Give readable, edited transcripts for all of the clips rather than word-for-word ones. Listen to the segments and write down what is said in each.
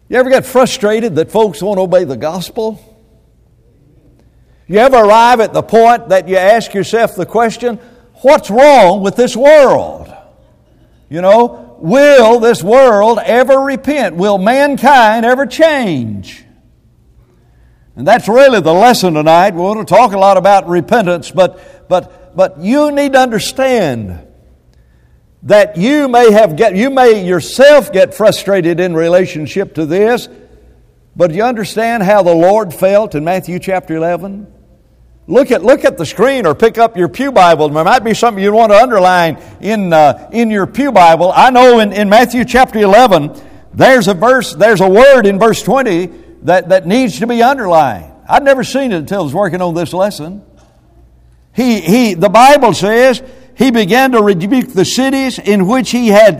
You ever get frustrated that folks won't obey the gospel? You ever arrive at the point that you ask yourself the question, what's wrong with this world? You know, will this world ever repent? Will mankind ever change? And that's really the lesson tonight. We want to talk a lot about repentance, but you need to understand that you may yourself get frustrated in relationship to this, but you understand how the Lord felt in Matthew chapter 11? Look at the screen or pick up your pew Bible. There might be something you want to underline in your pew Bible. I know in Matthew chapter 11, there's a word in verse 20 that needs to be underlined. I'd never seen it until I was working on this lesson. The Bible says he began to rebuke the cities in which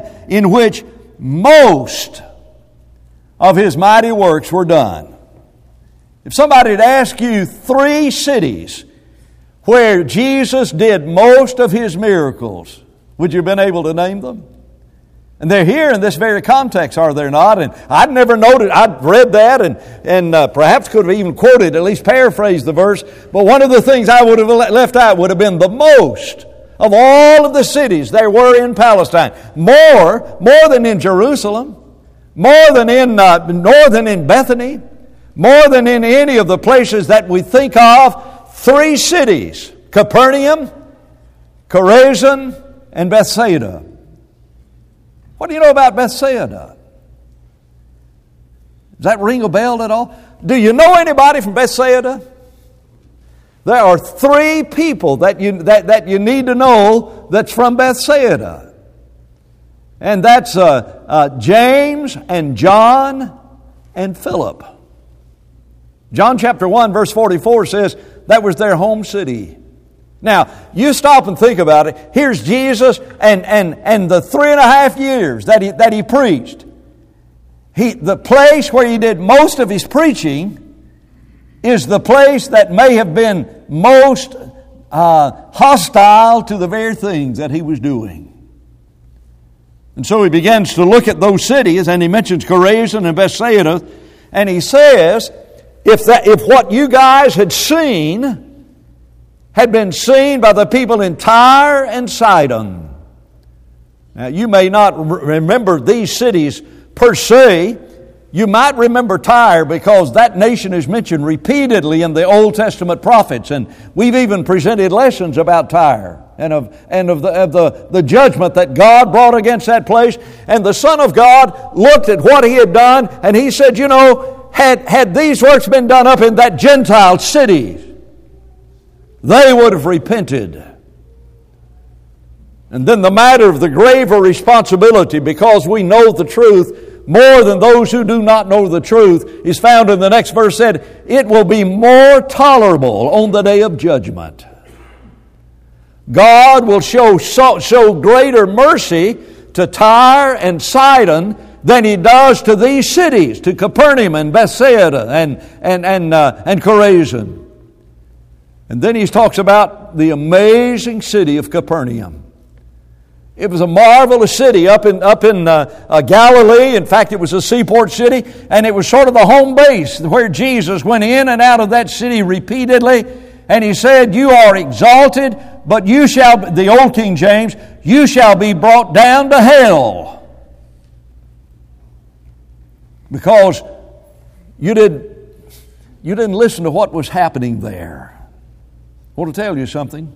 most of his mighty works were done. If somebody had asked you 3 cities where Jesus did most of his miracles, would you have been able to name them? And they're here in this very context, are they not? And I'd never noted, I'd read that and perhaps could have even quoted, at least paraphrased the verse, but one of the things I would have left out would have been the most of all of the cities there were in Palestine. More than in Jerusalem, more than in Bethany, more than in any of the places that we think of. 3 cities, Capernaum, Chorazin, and Bethsaida. What do you know about Bethsaida? Does that ring a bell at all? Do you know anybody from Bethsaida? There are 3 people that you need to know that's from Bethsaida. And that's James and John and Philip. John chapter 1 verse 44 says that was their home city. Now, you stop and think about it. Here's Jesus and the 3.5 years that he preached. The place where he did most of his preaching is the place that may have been most hostile to the very things that he was doing. And so he begins to look at those cities, and he mentions Chorazin and Bethsaida, and he says, if what you guys had been seen by the people in Tyre and Sidon. Now, you may not remember these cities per se. You might remember Tyre because that nation is mentioned repeatedly in the Old Testament prophets, and we've even presented lessons about Tyre and of the judgment that God brought against that place. And the Son of God looked at what he had done, and he said, you know, had these works been done up in that Gentile city, they would have repented. And then the matter of the graver responsibility, because we know the truth more than those who do not know the truth, is found in the next verse. Said, it will be more tolerable on the day of judgment. God will show greater mercy to Tyre and Sidon than he does to these cities, to Capernaum and Bethsaida and Chorazin. And then he talks about the amazing city of Capernaum. It was a marvelous city up in Galilee. In fact, it was a seaport city, and it was sort of the home base where Jesus went in and out of that city repeatedly. And he said, you are exalted, but you shall, the old King James, you shall be brought down to hell. Because you didn't listen to what was happening there. I want to tell you something.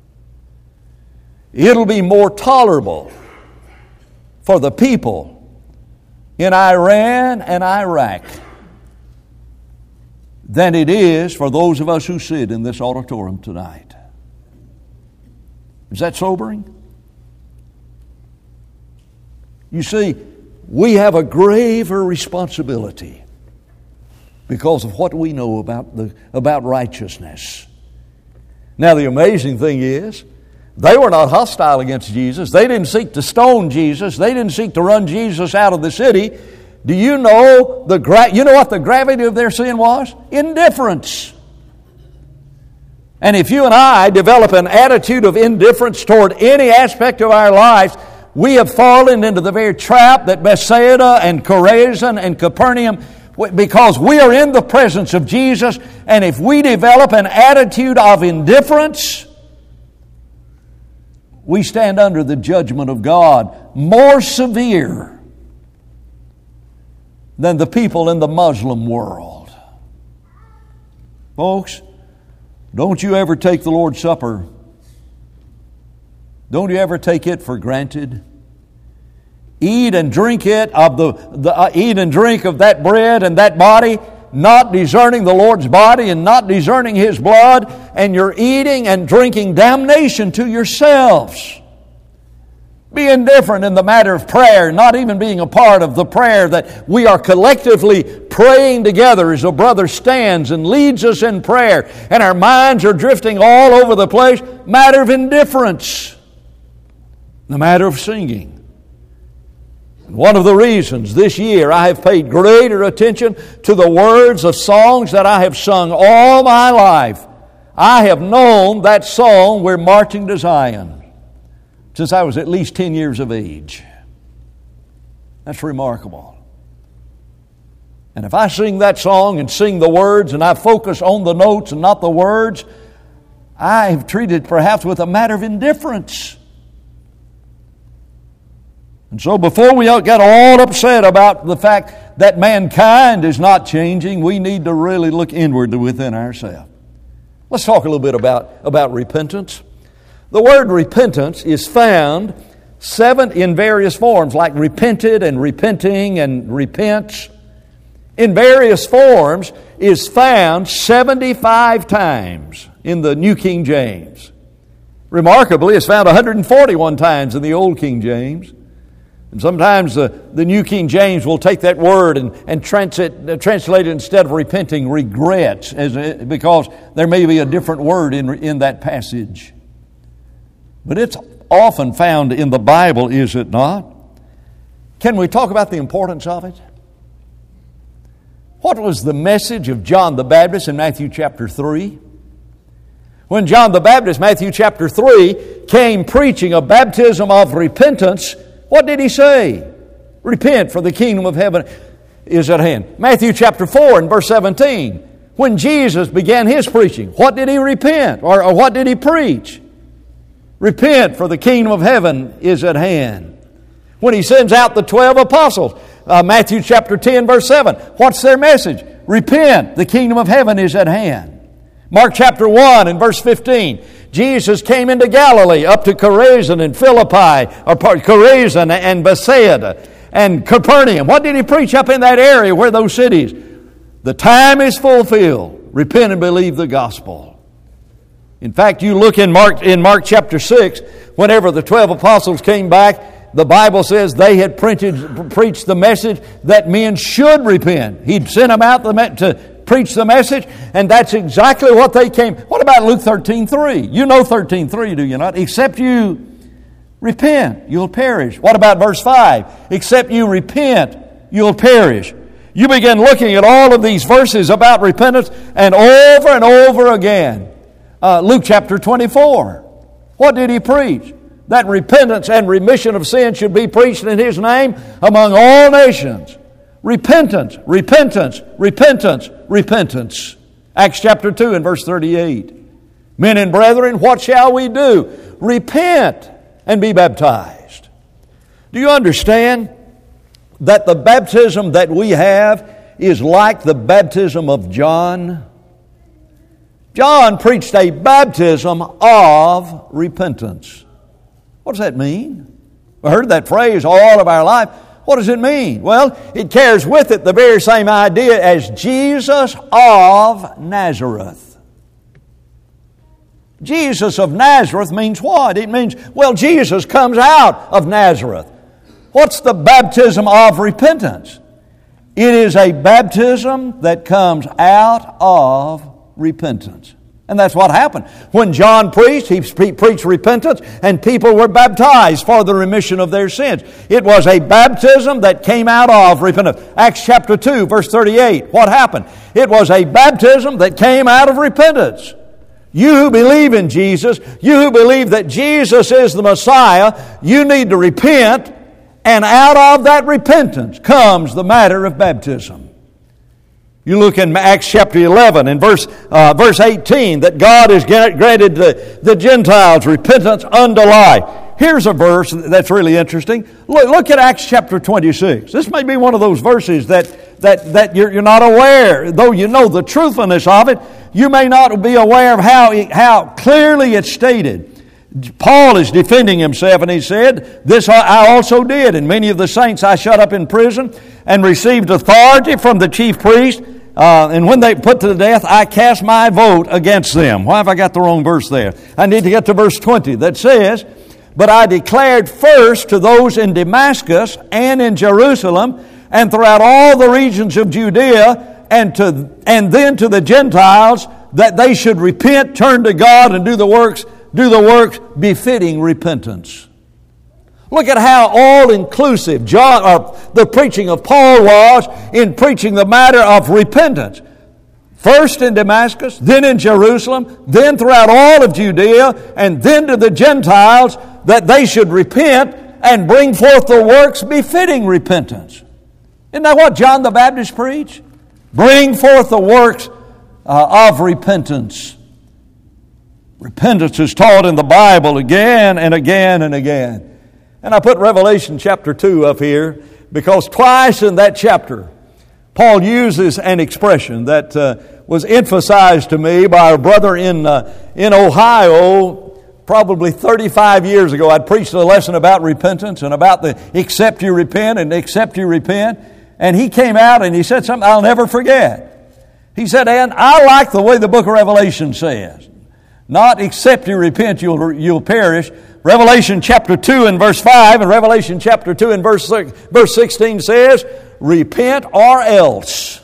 It'll be more tolerable for the people in Iran and Iraq than it is for those of us who sit in this auditorium tonight. Is that sobering? You see, we have a graver responsibility because of what we know about righteousness. Now, the amazing thing is, they were not hostile against Jesus. They didn't seek to stone Jesus. They didn't seek to run Jesus out of the city. Do you know what the gravity of their sin was? Indifference. And if you and I develop an attitude of indifference toward any aspect of our lives, We have fallen into the very trap that Bethsaida and Chorazin and Capernaum, because we are in the presence of Jesus, and if we develop an attitude of indifference, we stand under the judgment of God, more severe than the people in the Muslim world. Folks, don't you ever take the Lord's Supper. Don't you ever take it for granted. Eat and drink it eat and drink of that bread and that body, not discerning the Lord's body and not discerning His blood, and you're eating and drinking damnation to yourselves. Be indifferent in the matter of prayer, not even being a part of the prayer that we are collectively praying together as a brother stands and leads us in prayer, and our minds are drifting all over the place. Matter of indifference. The matter of singing. One of the reasons this year I have paid greater attention to the words of songs that I have sung all my life. I have known that song, "We're Marching to Zion," since I was at least 10 years of age. That's remarkable. And if I sing that song and sing the words and I focus on the notes and not the words, I have treated perhaps with a matter of indifference. And so before we get all upset about the fact that mankind is not changing, we need to really look inward within ourselves. Let's talk a little bit about repentance. The word repentance is found in various forms, like repented and repenting and repents. In various forms is found 75 times in the New King James. Remarkably, it's found 141 times in the Old King James. And sometimes the New King James will take that word and translate it, instead of repenting, regrets, because there may be a different word in that passage. But it's often found in the Bible, is it not? Can we talk about the importance of it? What was the message of John the Baptist in Matthew chapter 3? When John the Baptist, Matthew chapter 3, came preaching a baptism of repentance, what did he say? Repent, for the kingdom of heaven is at hand. Matthew chapter 4 and verse 17. When Jesus began His preaching, what did He repent? Or what did He preach? Repent, for the kingdom of heaven is at hand. When He sends out the 12 apostles, Matthew chapter 10 verse 7, what's their message? Repent, the kingdom of heaven is at hand. Mark chapter 1 and verse 15, Jesus came into Galilee, up to Chorazin and Philippi, or Chorazin and Bethsaida and Capernaum. What did He preach up in that area? Where those cities? The time is fulfilled. Repent and believe the gospel. In fact, you look in Mark chapter 6, whenever the 12 apostles came back, the Bible says they had preached the message that men should repent. He'd sent them out to preach the message, and that's exactly what they came. What about Luke 13:3? You know 13:3, do you not? Except you repent, you'll perish. What about verse 5? Except you repent, you'll perish. You begin looking at all of these verses about repentance, and over again. Luke chapter 24. What did He preach? That repentance and remission of sin should be preached in His name among all nations. Repentance, repentance, repentance, repentance. Acts chapter 2 and verse 38. Men and brethren, what shall we do? Repent and be baptized. Do you understand that the baptism that we have is like the baptism of John? John preached a baptism of repentance. What does that mean? We heard that phrase all of our life. What does it mean? Well, it carries with it the very same idea as Jesus of Nazareth. Jesus of Nazareth means what? It means, well, Jesus comes out of Nazareth. What's the baptism of repentance? It is a baptism that comes out of repentance. And that's what happened. When John preached, he preached repentance, and people were baptized for the remission of their sins. It was a baptism that came out of repentance. Acts chapter 2, verse 38. What happened? It was a baptism that came out of repentance. You who believe in Jesus, you who believe that Jesus is the Messiah, you need to repent, and out of that repentance comes the matter of baptism. You look in Acts chapter 11 and verse 18, that God has granted the Gentiles repentance unto life. Here's a verse that's really interesting. Look at Acts chapter 26. This may be one of those verses that you're not aware, though you know the truthfulness of it, you may not be aware of how clearly it's stated. Paul is defending himself, and he said, "This I also did, and many of the saints I shut up in prison, and received authority from the chief priest, and when they put to death, I cast my vote against them." Why have I got the wrong verse there? I need to get to verse 20 that says, "But I declared first to those in Damascus and in Jerusalem, and throughout all the regions of Judea, and then to the Gentiles, that they should repent, turn to God, and do the works befitting repentance." Look at how all-inclusive the preaching of Paul was in preaching the matter of repentance. First in Damascus, then in Jerusalem, then throughout all of Judea, and then to the Gentiles, that they should repent and bring forth the works befitting repentance. Isn't that what John the Baptist preached? Bring forth the works of repentance. Repentance is taught in the Bible again and again and again. And I put Revelation chapter 2 up here because twice in that chapter, Paul uses an expression that was emphasized to me by a brother in Ohio probably 35 years ago. I'd preached a lesson about repentance and about the except you repent and except you repent. And he came out and he said something I'll never forget. He said, "And I like the way the book of Revelation says, not except you repent, you'll perish." Revelation chapter 2 and verse 5 and Revelation chapter 2 and verse 16 says, "Repent or else."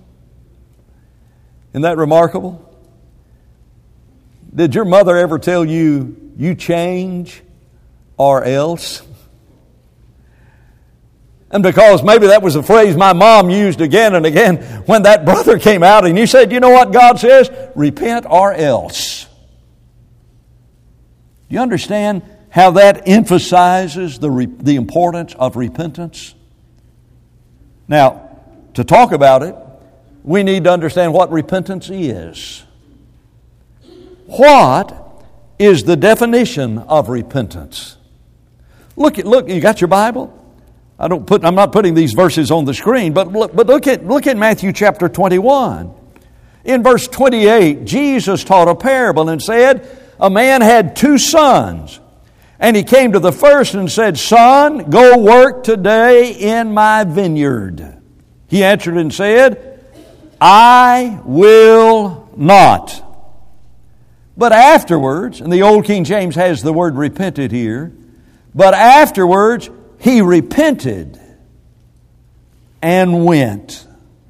Isn't that remarkable? Did your mother ever tell you, "You change or else"? And because maybe that was a phrase my mom used again and again when that brother came out and you said, "You know what God says? Repent or else." Do you understand how that emphasizes the importance of repentance? Now, to talk about it, we need to understand what repentance is. What is the definition of repentance? Look, you got your Bible? I'm not putting these verses on the screen, but look at Matthew chapter 21. In verse 28, Jesus taught a parable and said, "A man had 2 sons, and he came to the first and said, 'Son, go work today in my vineyard.' He answered and said, 'I will not.' But afterwards," and the Old King James has the word repented here, "but afterwards he repented and went."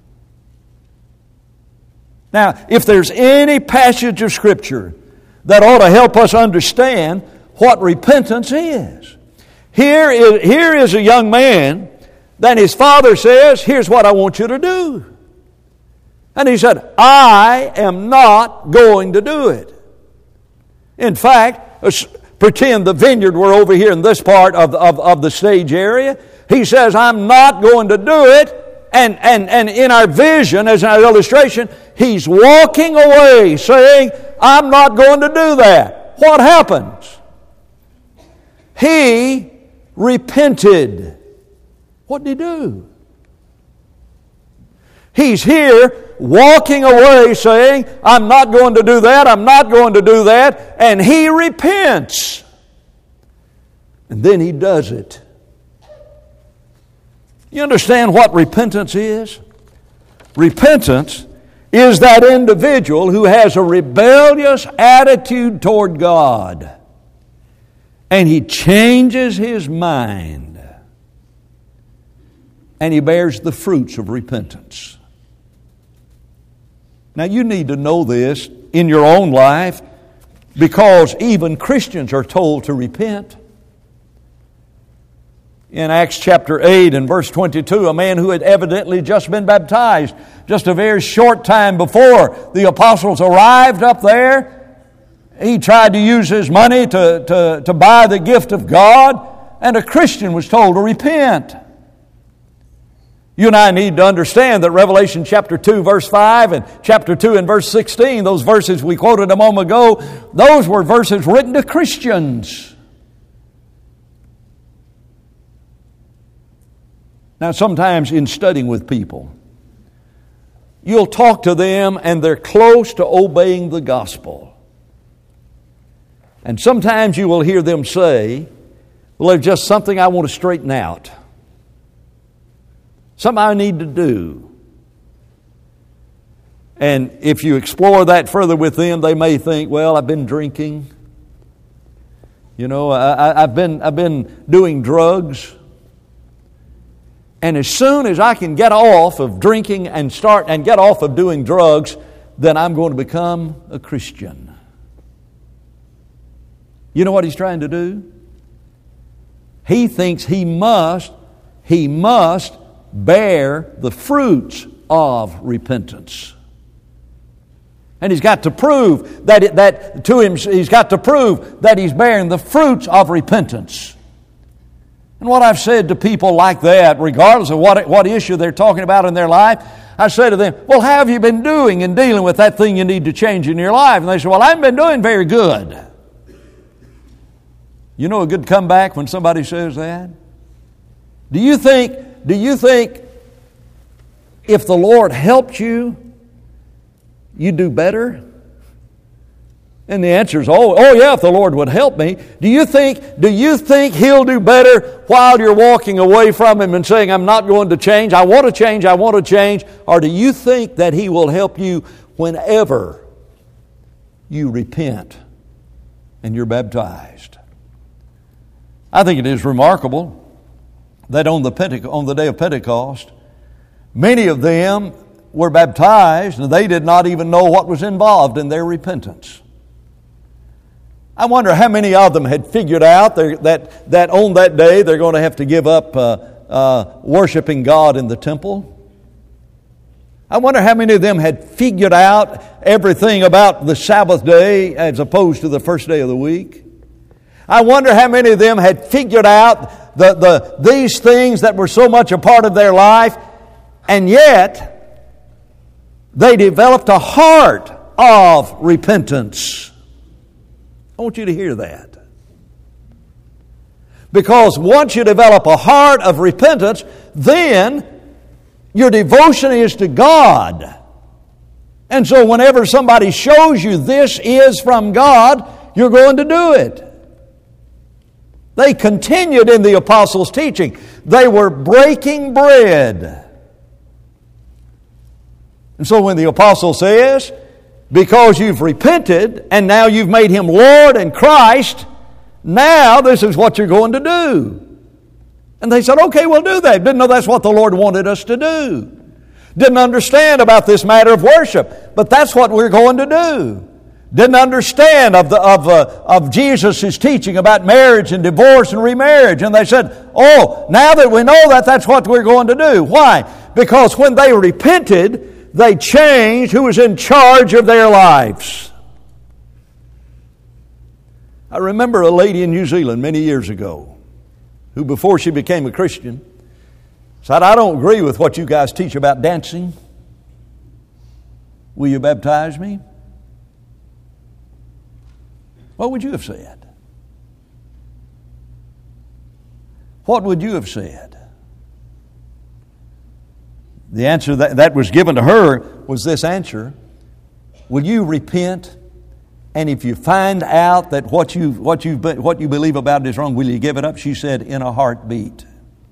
Now, if there's any passage of Scripture that ought to help us understand what repentance is, here is a young man that his father says, "Here's what I want you to do." And he said, "I am not going to do it." In fact, pretend the vineyard were over here in this part of the stage area. He says, "I'm not going to do it." And in our vision, as an illustration, he's walking away saying, "I'm not going to do that." What happens? He repented. What did he do? He's here walking away saying, "I'm not going to do that, I'm not going to do that," and he repents. And then he does it. You understand what repentance is? Repentance is that individual who has a rebellious attitude toward God, and he changes his mind, and he bears the fruits of repentance. Now, you need to know this in your own life because even Christians are told to repent. In Acts chapter 8 and verse 22, a man who had evidently just been baptized just a very short time before the apostles arrived up there, He tried to use his money to buy the gift of God, and a Christian was told to repent. You and I need to understand that Revelation chapter 2 verse 5 and chapter 2 and verse 16, those verses we quoted a moment ago, those were verses written to Christians. Now sometimes in studying with people, you'll talk to them and they're close to obeying the gospel. And sometimes you will hear them say, well, there's just something I want to straighten out. Something I need to do. And if you explore that further with them, they may think, well, I've been drinking. You know, I've been doing drugs. And as soon as I can get off of drinking and get off of doing drugs, then I'm going to become a Christian. You know what he's trying to do? He thinks he must bear the fruits of repentance. And he's got to prove he's got to prove that he's bearing the fruits of repentance. And what I've said to people like that, regardless of what issue they're talking about in their life, I say to them, well, how have you been doing in dealing with that thing you need to change in your life? And they say, well, I haven't been doing very good. You know a good comeback when somebody says that? Do you think if the Lord helped you, you'd do better? And the answer is, oh yeah, if the Lord would help me. Do you think He'll do better while you're walking away from Him and saying, I'm not going to change, I want to change, I want to change? Or do you think that He will help you whenever you repent and you're baptized? I think it is remarkable that on the day of Pentecost, many of them were baptized and they did not even know what was involved in their repentance. I wonder how many of them had figured out that on that day they're going to have to give up worshiping God in the temple. I wonder how many of them had figured out everything about the Sabbath day as opposed to the first day of the week. I wonder how many of them had figured out these things that were so much a part of their life, and yet they developed a heart of repentance. I want you to hear that. Because once you develop a heart of repentance, then your devotion is to God. And so whenever somebody shows you this is from God, you're going to do it. They continued in the apostles' teaching. They were breaking bread. And so when the apostle says, because you've repented and now you've made Him Lord and Christ, now this is what you're going to do. And they said, okay, we'll do that. Didn't know that's what the Lord wanted us to do. Didn't understand about this matter of worship, but that's what we're going to do. Didn't understand of Jesus' teaching about marriage and divorce and remarriage. And they said, oh, now that we know that, that's what we're going to do. Why? Because when they repented, they changed who was in charge of their lives. I remember a lady in New Zealand many years ago who, before she became a Christian, said, I don't agree with what you guys teach about dancing. Will you baptize me? What would you have said? What would you have said? The answer that was given to her was this answer: will you repent? And if you find out that what you believe about it is wrong, will you give it up? She said, in a heartbeat.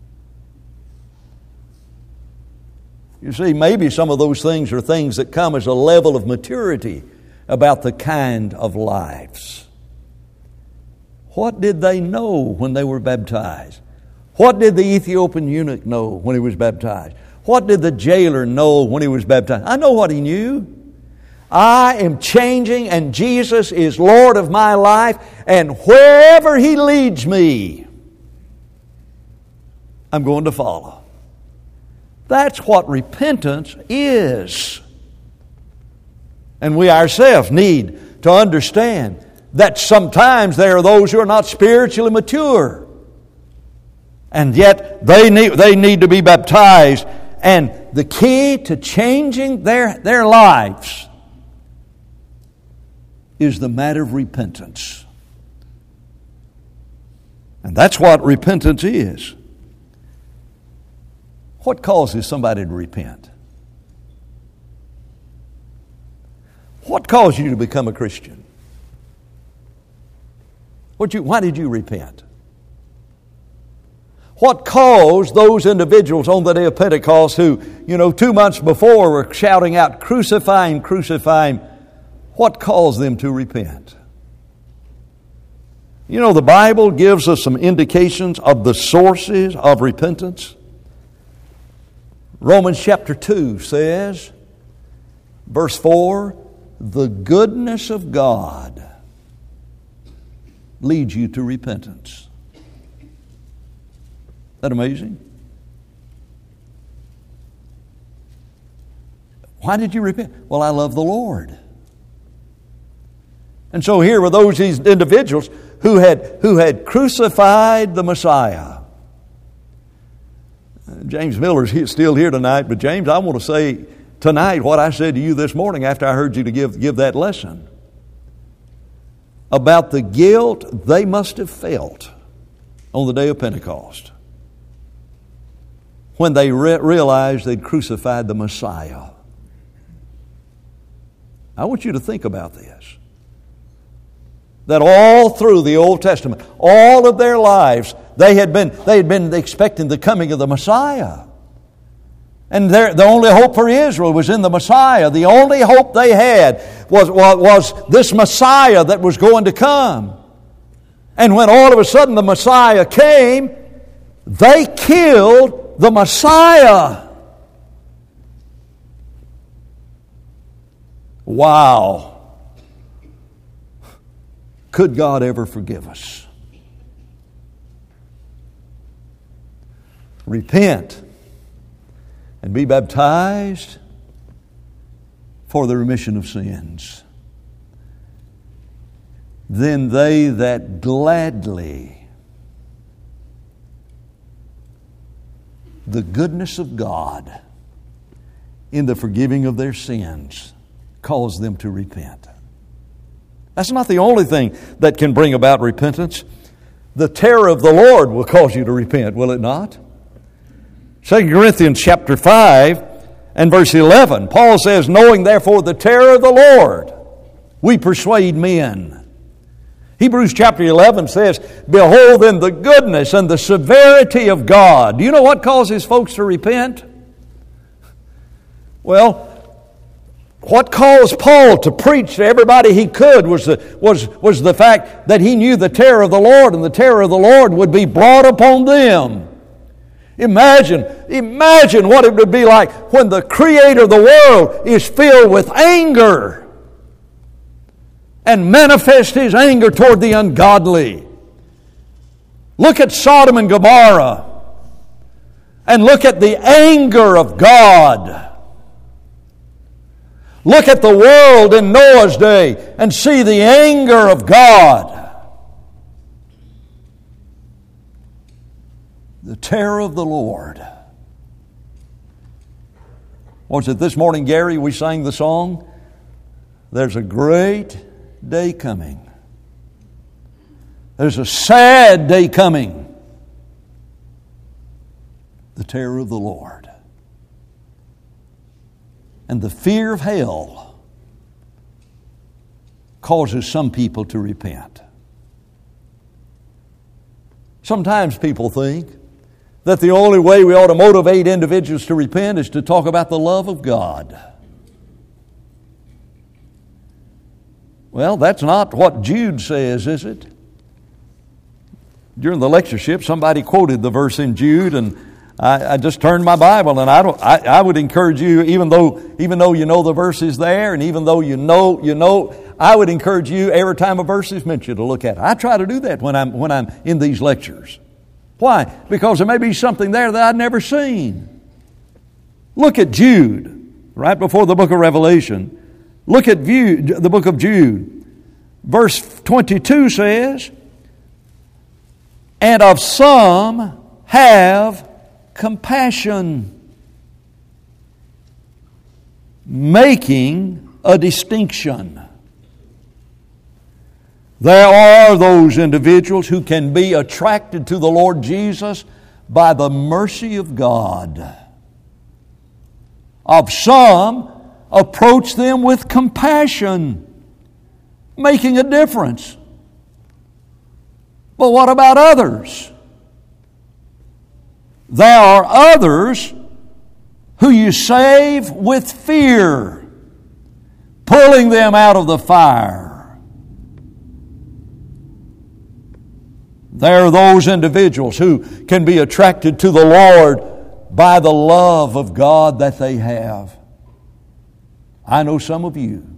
You see, maybe some of those things are things that come as a level of maturity about the kind of lives. What did they know when they were baptized? What did the Ethiopian eunuch know when he was baptized? What did the jailer know when he was baptized? I know what he knew. I am changing and Jesus is Lord of my life, and wherever He leads me, I'm going to follow. That's what repentance is. And we ourselves need to understand that sometimes there are those who are not spiritually mature. And yet they need to be baptized. And the key to changing their lives is the matter of repentance. And that's what repentance is. What causes somebody to repent? What caused you to become a Christian? Why did you repent? What caused those individuals on the day of Pentecost who, 2 months before were shouting out, "Crucify Him, crucify Him," what caused them to repent? The Bible gives us some indications of the sources of repentance. Romans chapter 2 says, verse 4, "The goodness of God leads you to repentance." Isn't that amazing? Why did you repent? Well, I love the Lord. And so here were these individuals who had crucified the Messiah. James Miller's still here tonight, but James, I want to say tonight what I said to you this morning after I heard you to give that lesson about the guilt they must have felt on the day of Pentecost when they realized they'd crucified the Messiah. I want you to think about this. That all through the Old Testament, all of their lives, they had been expecting the coming of the Messiah. And the only hope for Israel was in the Messiah. The only hope they had was this Messiah that was going to come. And when all of a sudden the Messiah came, they killed the Messiah. Wow. Could God ever forgive us? Repent and be baptized for the remission of sins. Then they that gladly the goodness of God in the forgiving of their sins cause them to repent. That's not the only thing that can bring about repentance. The terror of the Lord will cause you to repent, will it not? 2 Corinthians chapter 5 and verse 11, Paul says, "Knowing therefore the terror of the Lord, we persuade men." Hebrews chapter 11 says, "Behold then the goodness and the severity of God." Do you know what causes folks to repent? Well, what caused Paul to preach to everybody he could was the fact that he knew the terror of the Lord, and the terror of the Lord would be brought upon them. Imagine what it would be like when the Creator of the world is filled with anger and manifests His anger toward the ungodly. Look at Sodom and Gomorrah and look at the anger of God. Look at the world in Noah's day and see the anger of God. The terror of the Lord. Was it this morning, Gary, we sang the song, "There's a great day coming. There's a sad day coming. The terror of the Lord." And the fear of hell causes some people to repent. Sometimes people think that the only way we ought to motivate individuals to repent is to talk about the love of God. Well, that's not what Jude says, is it? During the lectureship, somebody quoted the verse in Jude, and I just turned my Bible, and I would encourage you, even though you know the verse is there, and even though you know, I would encourage you every time a verse is mentioned to look at it. I try to do that when I'm in these lectures. Why? Because there may be something there that I've never seen. Look at Jude, right before the book of Revelation. Look at the book of Jude, Verse 22 says, and of some have compassion, making a distinction. There are those individuals who can be attracted to the Lord Jesus by the mercy of God. Of some, approach them with compassion, making a difference. But what about others? There are others who you save with fear, pulling them out of the fire. There are those individuals who can be attracted to the Lord by the love of God that they have. I know some of you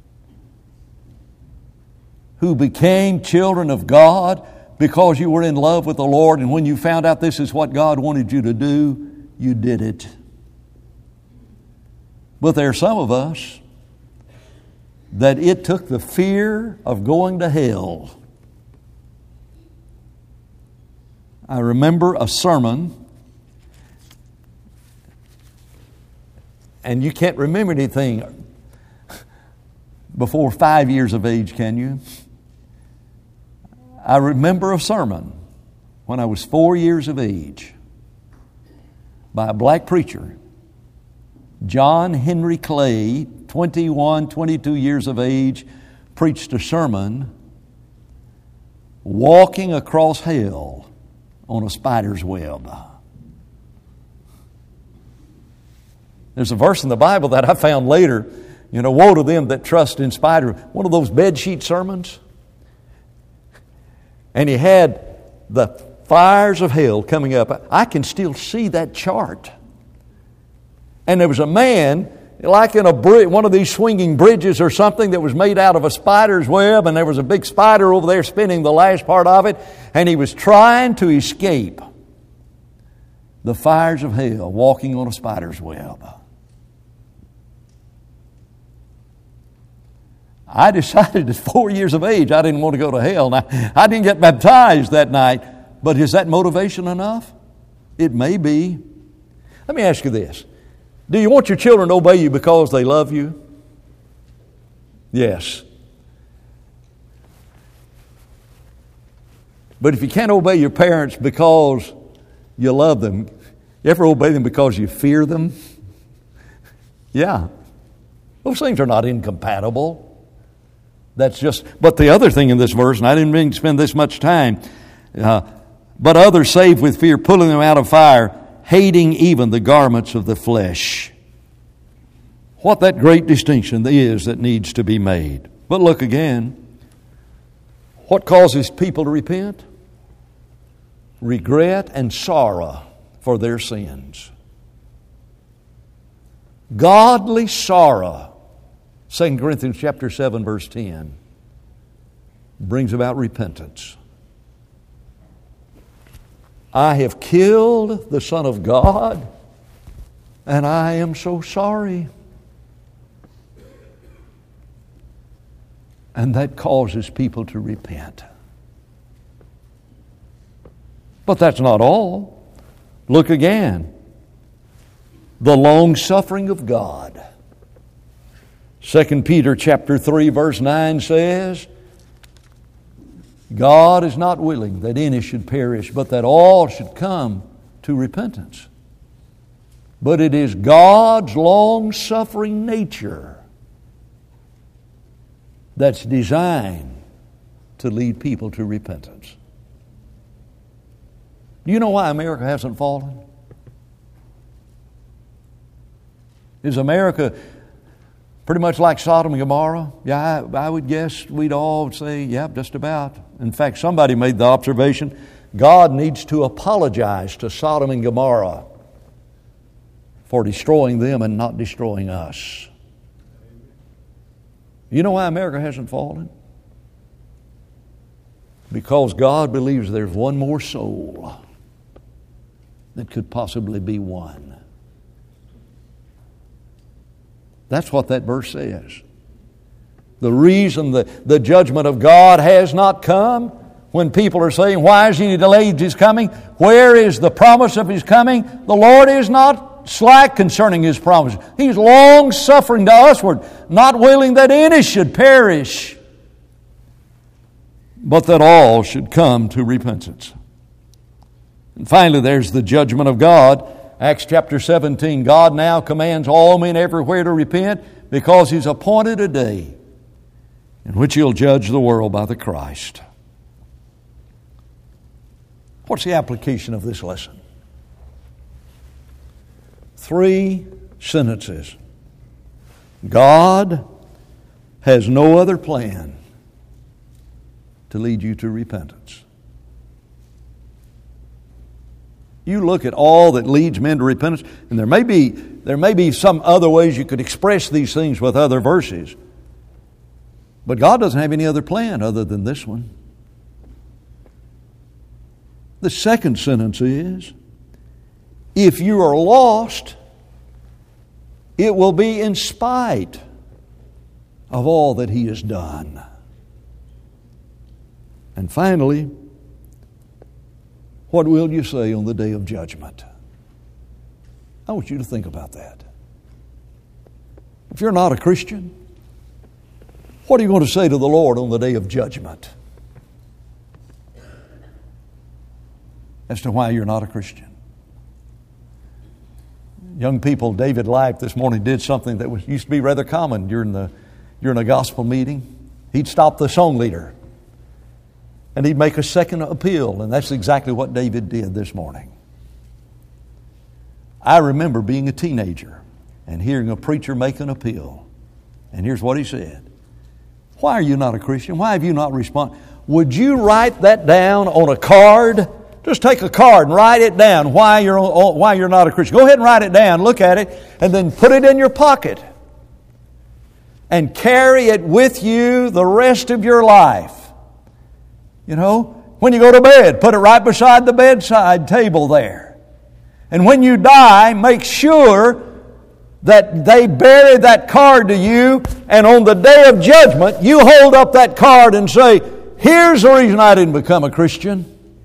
who became children of God because you were in love with the Lord, and when you found out this is what God wanted you to do, you did it. But there are some of us that it took the fear of going to hell. I remember a sermon, and you can't remember anything before 5 years of age, can you? I remember a sermon when I was 4 years of age by a black preacher, John Henry Clay, 21, 22 years of age, preached a sermon, Walking Across Hell on a Spider's Web. There's a verse in the Bible that I found later, woe to them that trust in spider. One of those bedsheet sermons. And he had the fires of hell coming up. I can still see that chart. And there was a man, like in one of these swinging bridges or something that was made out of a spider's web, and there was a big spider over there spinning the last part of it, and he was trying to escape the fires of hell, walking on a spider's web. I decided at 4 years of age I didn't want to go to hell. Now, I didn't get baptized that night, but is that motivation enough? It may be. Let me ask you this. Do you want your children to obey you because they love you? Yes. But if you can't obey your parents because you love them, you ever obey them because you fear them? Yeah. Those things are not incompatible. But the other thing in this verse, and I didn't mean to spend this much time, but others save with fear, pulling them out of fire, hating even the garments of the flesh. What that great distinction is that needs to be made. But look again. What causes people to repent? Regret and sorrow for their sins. Godly sorrow. 2 Corinthians chapter 7, verse 10 brings about repentance. I have killed the Son of God, and I am so sorry. And that causes people to repent. But that's not all. Look again. The long-suffering of God. 2 Peter chapter 3, verse 9 says, God is not willing that any should perish, but that all should come to repentance. But it is God's long-suffering nature that's designed to lead people to repentance. Do you know why America hasn't fallen? Is America pretty much like Sodom and Gomorrah? Yeah, I would guess we'd all say, yeah, just about. In fact, somebody made the observation, God needs to apologize to Sodom and Gomorrah for destroying them and not destroying us. You know why America hasn't fallen? Because God believes there's one more soul that could possibly be won. That's what that verse says. The reason the judgment of God has not come, when people are saying, why is He delayed His coming? Where is the promise of His coming? The Lord is not slack concerning His promise. He's long-suffering to usward, not willing that any should perish, but that all should come to repentance. And finally, there's the judgment of God. Acts chapter 17, God now commands all men everywhere to repent because He's appointed a day in which He'll judge the world by the Christ. What's the application of this lesson? 3 sentences. God has no other plan to lead you to repentance. You look at all that leads men to repentance, and there may be some other ways you could express these things with other verses. But God doesn't have any other plan other than this one. The second sentence is, if you are lost, it will be in spite of all that He has done. And finally, what will you say on the day of judgment? I want you to think about that. If you're not a Christian, what are you going to say to the Lord on the day of judgment as to why you're not a Christian? Young people, David Life this morning did something that used to be rather common during a gospel meeting. He'd stop the song leader and he'd make a second appeal, and that's exactly what David did this morning. I remember being a teenager and hearing a preacher make an appeal, and here's what he said. Why are you not a Christian? Why have you not responded? Would you write that down on a card? Just take a card and write it down why you're not a Christian. Go ahead and write it down, look at it, and then put it in your pocket and carry it with you the rest of your life. You know, when you go to bed, put it right beside the bedside table there. And when you die, make sure that they bury that card to you, and on the day of judgment, you hold up that card and say, here's the reason I didn't become a Christian.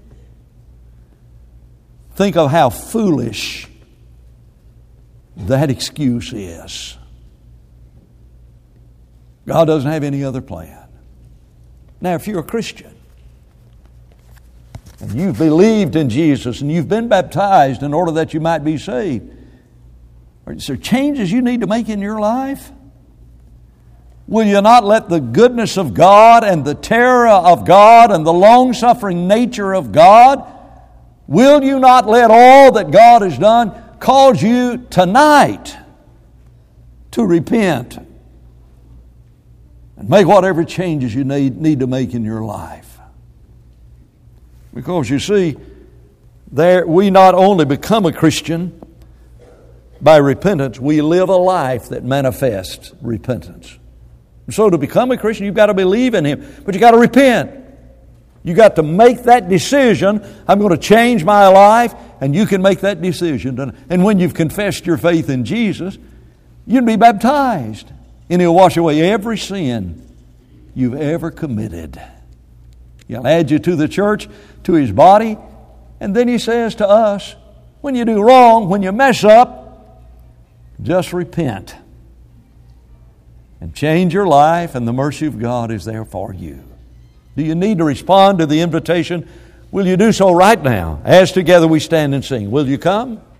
Think of how foolish that excuse is. God doesn't have any other plan. Now, if you're a Christian, and you've believed in Jesus, and you've been baptized in order that you might be saved, are there changes you need to make in your life? Will you not let the goodness of God and the terror of God and the long-suffering nature of God, will you not let all that God has done cause you tonight to repent and make whatever changes you need to make in your life? Because you see, we not only become a Christian by repentance, we live a life that manifests repentance. So to become a Christian, you've got to believe in Him, but you've got to repent. You've got to make that decision. I'm going to change my life, and you can make that decision. And when you've confessed your faith in Jesus, you'd be baptized, and He'll wash away every sin you've ever committed. He'll add you to the church, to His body, and then He says to us, when you do wrong, when you mess up, just repent and change your life, and the mercy of God is there for you. Do you need to respond to the invitation? Will you do so right now? As together we stand and sing. Will you come?